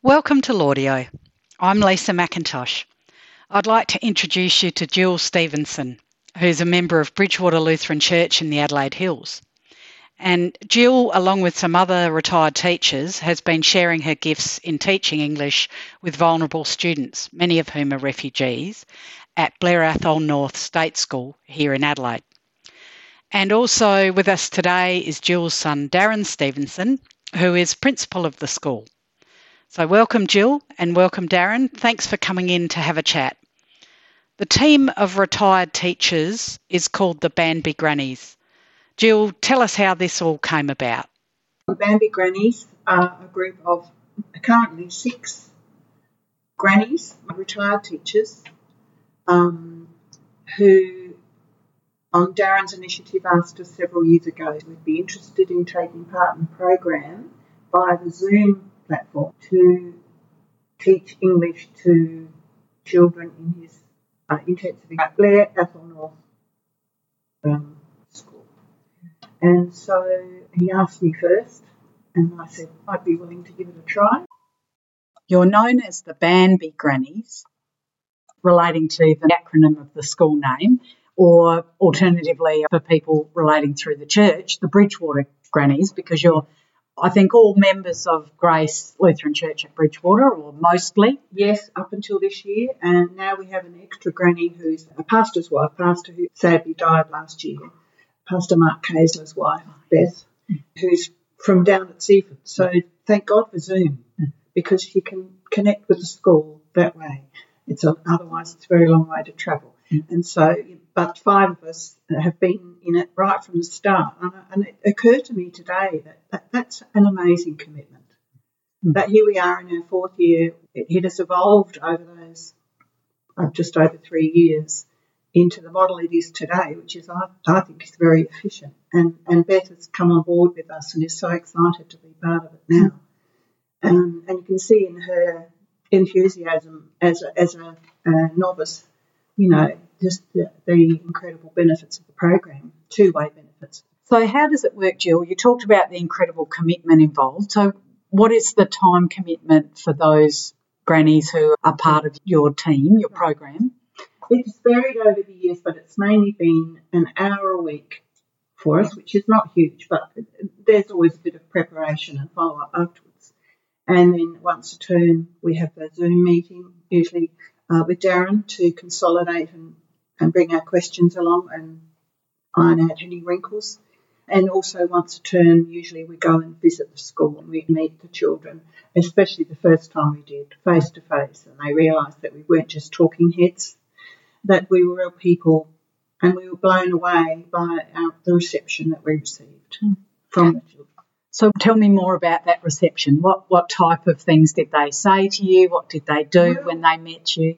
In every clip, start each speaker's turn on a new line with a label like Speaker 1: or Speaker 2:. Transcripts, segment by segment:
Speaker 1: Welcome to Laudio. I'm Lisa McIntosh. I'd like to introduce you to Jill Stevenson, who's a member of Bridgewater Lutheran Church in the Adelaide Hills. And Jill, along with some other retired teachers, has been sharing her gifts in teaching English with vulnerable students, many of whom are refugees, at Blair Athol North State School here in Adelaide. And also with us today is Jill's son, Darren Stevenson, who is principal of the school. So welcome, Jill, and welcome, Darren. Thanks for coming in to have a chat. The team of retired teachers is called the Banby Grannies. Jill, tell us how this all came about.
Speaker 2: The Banby Grannies are a group of currently 6 grannies, retired teachers, who, on Darren's initiative, asked us several years ago if we'd be interested in taking part in the program via the Zoom platform to teach English to children in his intensive Blair Athol North school. And so he asked me first, and I said I'd be willing to give it a try.
Speaker 1: You're known as the Banby Grannies, relating to the acronym of the school name, or alternatively for people relating through the church, the Bridgewater Grannies, because you're, I think, all members of Grace Lutheran Church at Bridgewater, or mostly.
Speaker 2: Yes, up until this year, and now we have an extra granny who's a pastor's wife, pastor who sadly died last year, Pastor Mark Kaesler's wife, Beth, who's from down at Seaford. So thank God for Zoom, because she can connect with the school that way. Otherwise it's a very long way to travel. And so, but 5 of us have been in it right from the start. And it occurred to me today that that's an amazing commitment. That here we are in our 4th year. It has evolved over those just over 3 years into the model it is today, which is, I think, is very efficient. And Beth has come on board with us and is so excited to be part of it now. And you can see in her enthusiasm as a novice, just the incredible benefits of the program, 2-way benefits.
Speaker 1: So how does it work, Jill? You talked about the incredible commitment involved. So what is the time commitment for those grannies who are part of your team, your program?
Speaker 2: It's varied over the years, but it's mainly been an hour a week for us, which is not huge, but there's always a bit of preparation and follow-up afterwards. And then once a term, we have a Zoom meeting, usually with Darren, to consolidate and bring our questions along and iron out any wrinkles. And also once a term, usually we go and visit the school and we meet the children, especially the first time we did, face-to-face, and they realised that we weren't just talking heads, that we were real people, and we were blown away by the reception that we received from the children.
Speaker 1: So tell me more about that reception. What type of things did they say to you? What did they do when they met you?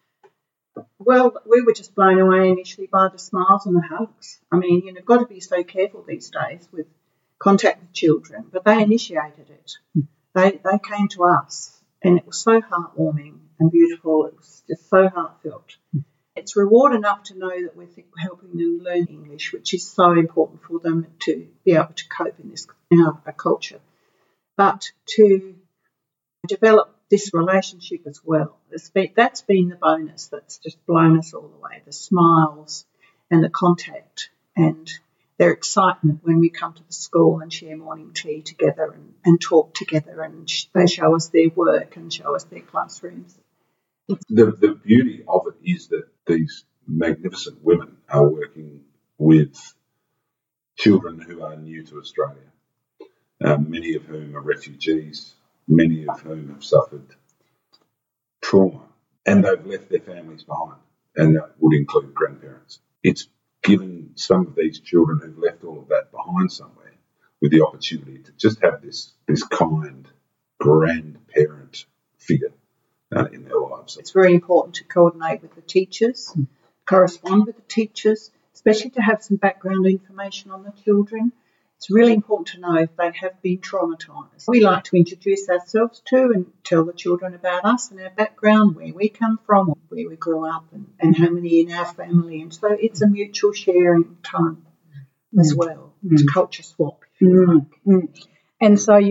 Speaker 2: Well, we were just blown away initially by the smiles and the hugs. I mean, you've got to be so careful these days with contact with children, but they initiated it. They came to us, and it was so heartwarming and beautiful. It was just so heartfelt. It's reward enough to know that we're helping them learn English, which is so important for them to be able to cope in our culture. But to develop this relationship as well, that's been the bonus that's just blown us all away, the smiles and the contact and their excitement when we come to the school and share morning tea together and talk together, and they show us their work and show us their classrooms.
Speaker 3: The beauty of it is that these magnificent women are working with children who are new to Australia, many of whom are refugees, many of whom have suffered trauma, and they've left their families behind, and that would include grandparents. It's given some of these children who've left all of that behind somewhere with the opportunity to just have this kind grandparent figure in their lives.
Speaker 2: It's very important to coordinate with the teachers, correspond with the teachers, especially to have some background information on the children. It's really important to know if they have been traumatised. We like to introduce ourselves too and tell the children about us and our background, where we come from, where we grew up, and how many in our family. And so it's a mutual sharing time as well. It's a culture swap, if you like.
Speaker 1: And so you're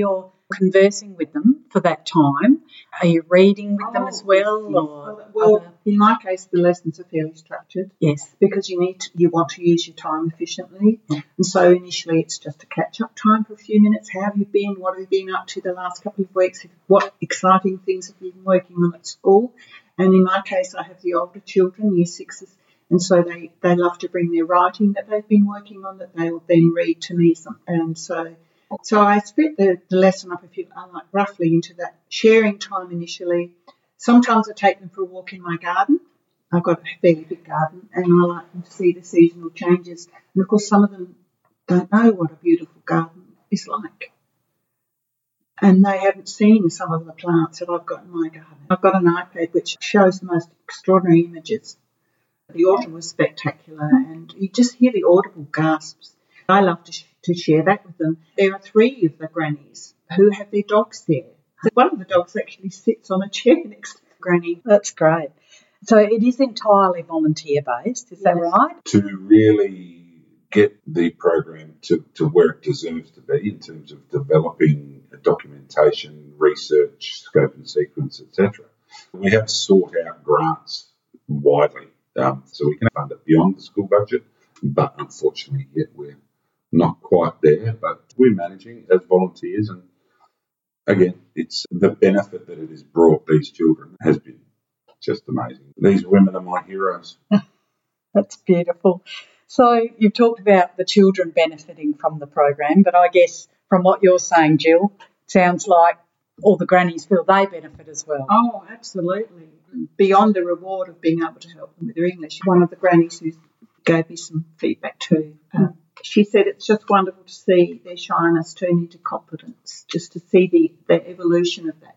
Speaker 4: conversing with them for that time? Are you reading with them as well?
Speaker 2: Yes. Well, in my case, the lessons are fairly structured.
Speaker 4: Yes.
Speaker 2: Because you want to use your time efficiently. And so initially it's just a catch-up time for a few minutes. How have you been? What have you been up to the last couple of weeks? What exciting things have you been working on at school? And in my case, I have the older children, year sixes, and so they love to bring their writing that they've been working on that they will then read to me. And so I split the lesson up, if you like, roughly into that sharing time initially. Sometimes I take them for a walk in my garden. I've got a fairly big garden, and I like them to see the seasonal changes. And, of course, some of them don't know what a beautiful garden is like. And they haven't seen some of the plants that I've got in my garden. I've got an iPad which shows the most extraordinary images. The autumn was spectacular, and you just hear the audible gasps. I love to share that with them. There are 3 of the grannies who have their dogs there. One of the dogs actually sits on a chair next to the granny.
Speaker 4: That's great. So it is entirely volunteer-based, is that right?
Speaker 3: To really get the program to where it deserves to be in terms of developing documentation, research, scope and sequence, etc. We have sought out grants widely so we can fund it beyond the school budget, but unfortunately yet we're not quite there, but we're managing as volunteers, and again, it's the benefit that it has brought these children has been just amazing. These women are my heroes.
Speaker 4: That's beautiful. So you've talked about the children benefiting from the program, but I guess from what you're saying, Jill, it sounds like all the grannies feel they benefit as well.
Speaker 2: Oh, absolutely. Beyond the reward of being able to help them with their English, one of the grannies who gave me some feedback too, she said it's just wonderful to see their shyness turn into confidence, just to see the evolution of that,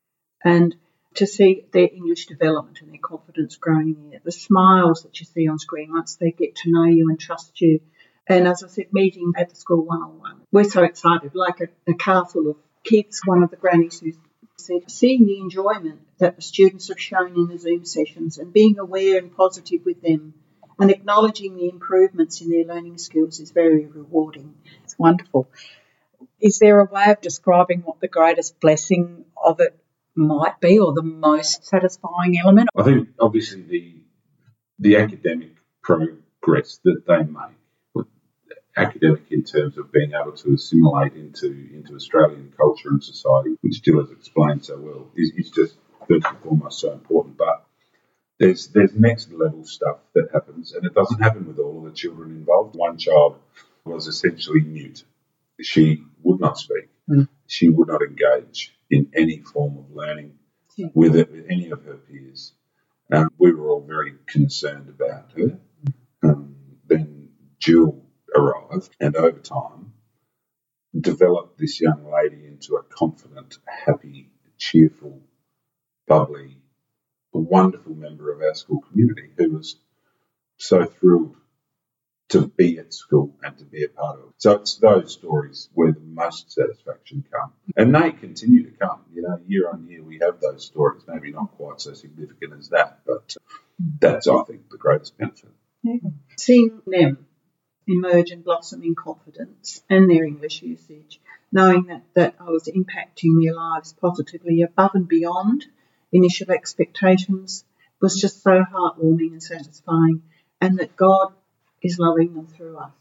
Speaker 2: and to see their English development and their confidence growing there. The smiles that you see on screen once they get to know you and trust you. And as I said, meeting at the school one-on-one. We're so excited, like a car full of kids. One of the grannies who said, seeing the enjoyment that the students have shown in the Zoom sessions and being aware and positive with them and acknowledging the improvements in their learning skills is very rewarding.
Speaker 4: It's wonderful. Is there a way of describing what the greatest blessing of it might be, or the most satisfying element?
Speaker 3: I think obviously the academic progress that they make, academic in terms of being able to assimilate into Australian culture and society, which Jill has explained so well, is just first and foremost so important. But there's next level stuff that happens, and it doesn't happen with all of the children involved. One child was essentially mute. She would not speak. She would not engage in any form of learning with any of her peers. We were all very concerned about her. Then Jill arrived, and over time developed this young lady into a confident, happy, cheerful, bubbly, wonderful member of our school community who was so thrilled to be at school and to be a part of it. So it's those stories where the most satisfaction comes. And they continue to come. Year on year we have those stories, maybe not quite so significant as that, but that's, I think, the greatest benefit.
Speaker 2: Yeah. Seeing them emerge and blossom in confidence and their English usage, knowing that I was impacting their lives positively above and beyond initial expectations was just so heartwarming and satisfying, and that God is loving them through us.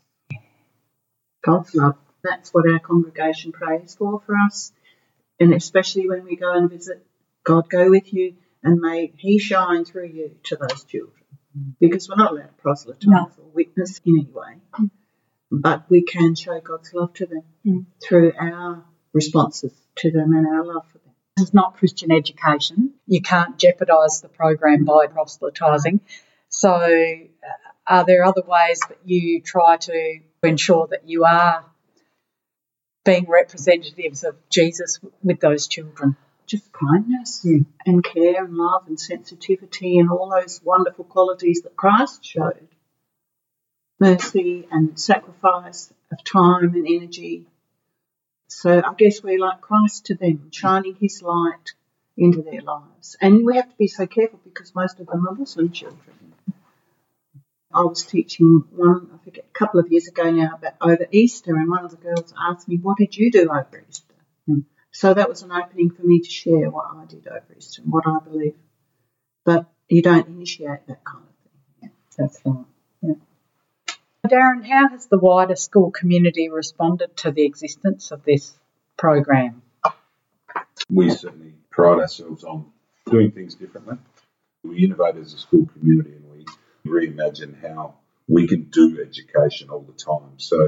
Speaker 2: God's love. That's what our congregation prays for us, and especially when we go and visit, God go with you and may He shine through you to those children. Because we're not allowed to proselytise or witness in any way, but we can show God's love to them through our responses to them and our love for them.
Speaker 4: This is not Christian education. You can't jeopardise the program by proselytising. So are there other ways that you try to ensure that you are being representatives of Jesus with those children?
Speaker 2: Just kindness and care and love and sensitivity and all those wonderful qualities that Christ showed. Mercy and sacrifice of time and energy. So I guess we're like Christ to them, shining His light into their lives. And we have to be so careful because most of them are Muslim children. I was teaching a couple of years ago now, about over Easter, and one of the girls asked me, what did you do over Easter? So that was an opening for me to share what I did over Easter and what I believe. But you don't initiate that kind of thing.
Speaker 4: Yeah, that's right. Yeah. Darren, how has the wider school community responded to the existence of this program?
Speaker 3: We certainly pride ourselves on doing things differently. We innovate as a school community and we reimagine how we can do education all the time. So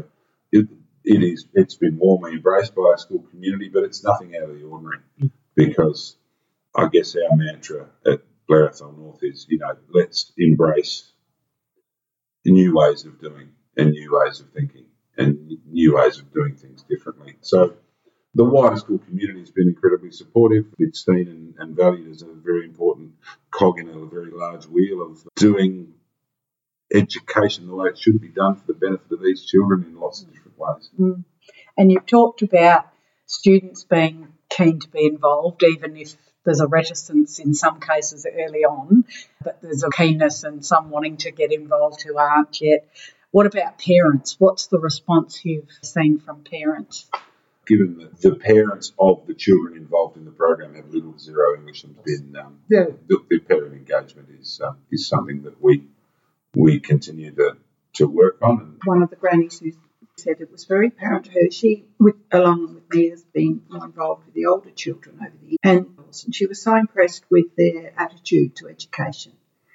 Speaker 3: it's been warmly embraced by our school community, but it's nothing out of the ordinary because I guess our mantra at Blair Athol North is, let's embrace new ways of doing and new ways of thinking and new ways of doing things differently. So the wider school community has been incredibly supportive. It's seen and valued as a very important cog in a very large wheel of doing education the way it should be done for the benefit of these children in lots of different ways.
Speaker 4: Mm. And you've talked about students being keen to be involved, even if there's a reticence in some cases early on, but there's a keenness and some wanting to get involved who aren't yet. What about parents? What's the response you've seen from parents?
Speaker 3: Given that the parents of the children involved in the program have little to zero English, and the parent engagement is something that we continue to work on.
Speaker 2: One of the grannies who said it was very apparent to her, she, along with me, has been more involved with the older children over the years, and she was so impressed with their attitude to education.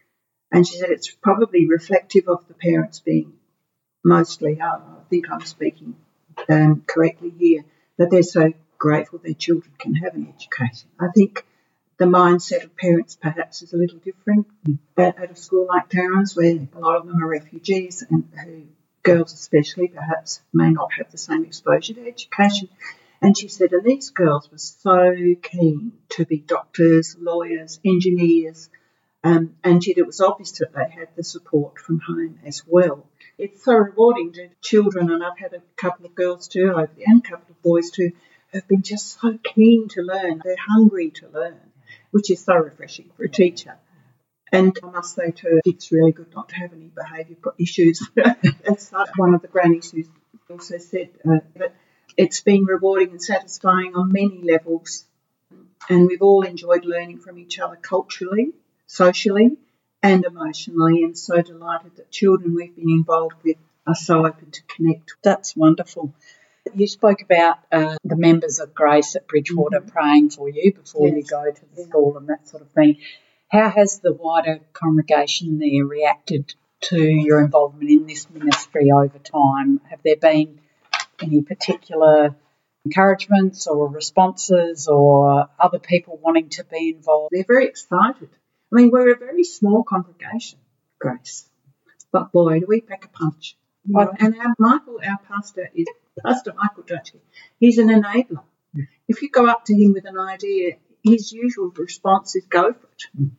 Speaker 2: And she said it's probably reflective of the parents being mostly, I think I'm speaking correctly here, that they're so grateful their children can have an education. I think the mindset of parents perhaps is a little different at a school like Darren's, where a lot of them are refugees and who, girls especially, perhaps may not have the same exposure to education. And she said, and these girls were so keen to be doctors, lawyers, engineers, and it was obvious that they had the support from home as well. It's so rewarding to children, and I've had a couple of girls too, and a couple of boys too, who've been just so keen to learn. They're hungry to learn, which is so refreshing for a teacher. And I must say too, it's really good not to have any behaviour issues. That's one of the grannies who also said that it's been rewarding and satisfying on many levels, and we've all enjoyed learning from each other culturally, socially and emotionally, and so delighted that children we've been involved with are so open to connect.
Speaker 4: That's wonderful. You spoke about the members of Grace at Bridgewater praying for you before you go to the school and that sort of thing. How has the wider congregation there reacted to your involvement in this ministry over time? Have there been any particular encouragements or responses or other people wanting to be involved?
Speaker 2: They're very excited. I mean, we're a very small congregation, Grace, but boy, do we pack a punch. And our pastor is Pastor Michael Dutchy. He's an enabler. If you go up to him with an idea, his usual response is go for it.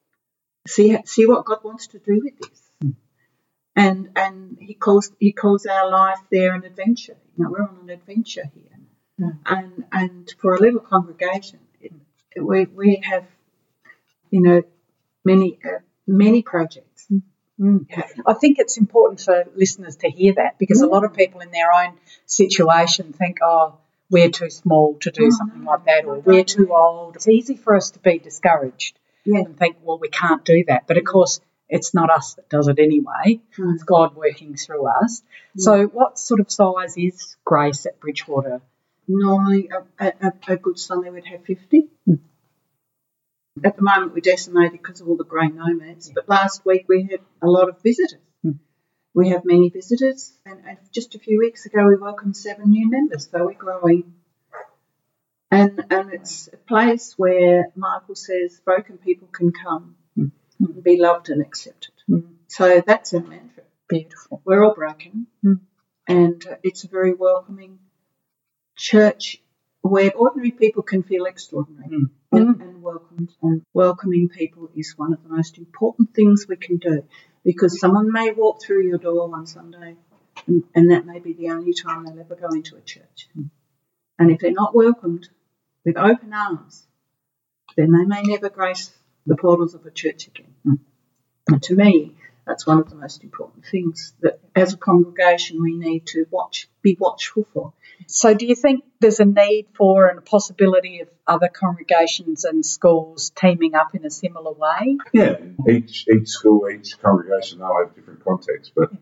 Speaker 2: See what God wants to do with this. And he calls our life there an adventure. We're on an adventure here. And for a little congregation, we have, many projects.
Speaker 4: I think it's important for listeners to hear that, because a lot of people in their own situation think, we're too small to do something like that, or we're too old. It's easy for us to be discouraged and think, well, we can't do that. But, of course, it's not us that does it anyway. It's God working through us. So what sort of size is Grace at Bridgewater?
Speaker 2: Normally, a good Sunday would have 50. At the moment, we're decimated because of all the grey nomads. But last week, we had a lot of visitors. We have many visitors. And just a few weeks ago, we welcomed 7 new members. So we're growing. And it's a place where Michael says broken people can come and be loved and accepted. So that's our mantra.
Speaker 4: Beautiful.
Speaker 2: We're all broken. And it's a very welcoming church where ordinary people can feel extraordinary and welcomed. And welcoming people is one of the most important things we can do, because someone may walk through your door one Sunday and that may be the only time they'll ever go into a church. And if they're not welcomed with open arms, then they may never grace the portals of a church again. And to me, That's one of the most important things that as a congregation we need to be watchful for.
Speaker 4: So do you think there's a need for and a possibility of other congregations and schools teaming up in a similar way?
Speaker 3: Yeah, each school, each congregation, they'll have different contexts, but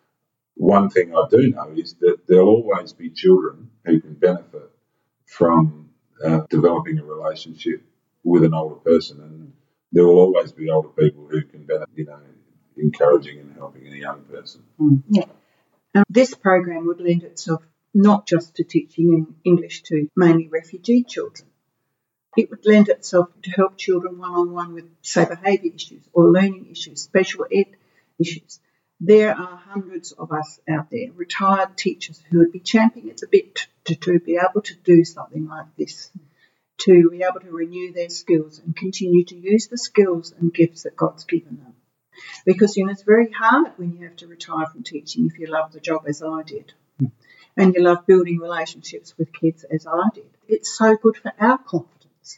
Speaker 3: one thing I do know is that there'll always be children who can benefit from developing a relationship with an older person, and there will always be older people who can benefit, encouraging and helping a young person.
Speaker 2: Yeah. This program would lend itself not just to teaching English to mainly refugee children. It would lend itself to help children one-on-one with, say, behaviour issues or learning issues, special ed issues. There are hundreds of us out there, retired teachers, who would be champing at the bit to be able to do something like this, to be able to renew their skills and continue to use the skills and gifts that God's given them. Because, it's very hard when you have to retire from teaching if you love the job as I did. And you love building relationships with kids as I did. It's so good for our confidence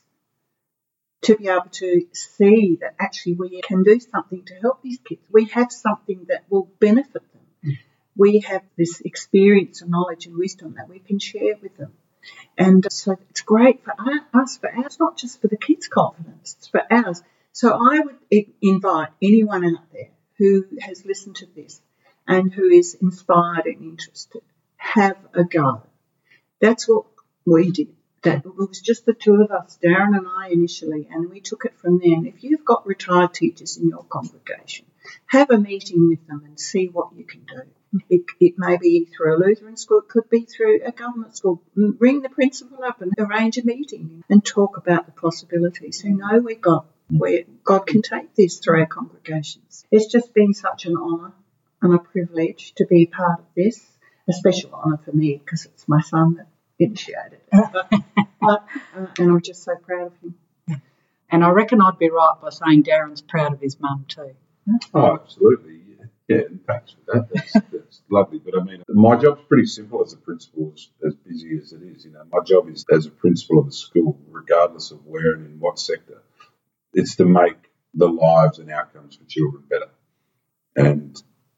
Speaker 2: to be able to see that actually we can do something to help these kids. We have something that will benefit them. We have this experience and knowledge and wisdom that we can share with them. And so it's great for us, for ours, not just for the kids' confidence, it's for ours. So I would invite anyone out there who has listened to this and who is inspired and interested, have a go. That's what we did. That it was just the two of us, Darren and I initially, and we took it from there. And if you've got retired teachers in your congregation, have a meeting with them and see what you can do. It may be through a Lutheran school, it could be through a government school. Ring the principal up and arrange a meeting and talk about the possibilities. Who know where God can take this through our congregations. It's just been such an honour and a privilege to be part of this, a special honour for me because it's my son that initiated it. And I'm just so proud of him.
Speaker 4: And I reckon I'd be right by saying Darren's proud of his mum too.
Speaker 3: Oh, absolutely. Yeah, thanks for that. That's lovely. But I mean, my job's pretty simple as a principal, as busy as it is. My job is as a principal of a school, regardless of where and in what sector. It's to make the lives and outcomes for children better. And,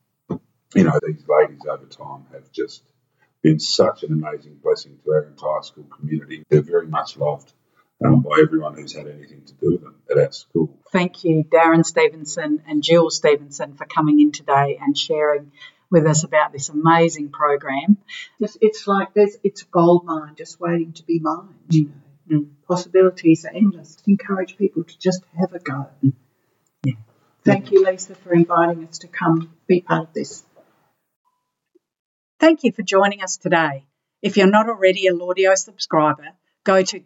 Speaker 3: these ladies over time have just been such an amazing blessing to our entire school community. They're very much loved by everyone who's had anything to do with them at our school.
Speaker 4: Thank you, Darren Stevenson and Jill Stevenson, for coming in today and sharing with us about this amazing program.
Speaker 2: It's like it's a gold mine just waiting to be mined. Possibilities are endless. Encourage people to just have a go.
Speaker 4: Yeah.
Speaker 2: Thank you, Lisa, for inviting us to come be part of this.
Speaker 4: Thank you for joining us today. If you're not already a Laudio subscriber, go to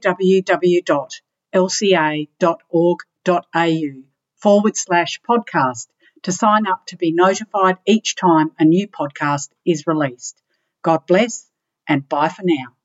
Speaker 4: www.lca.org.au/podcast to sign up to be notified each time a new podcast is released. God bless and bye for now.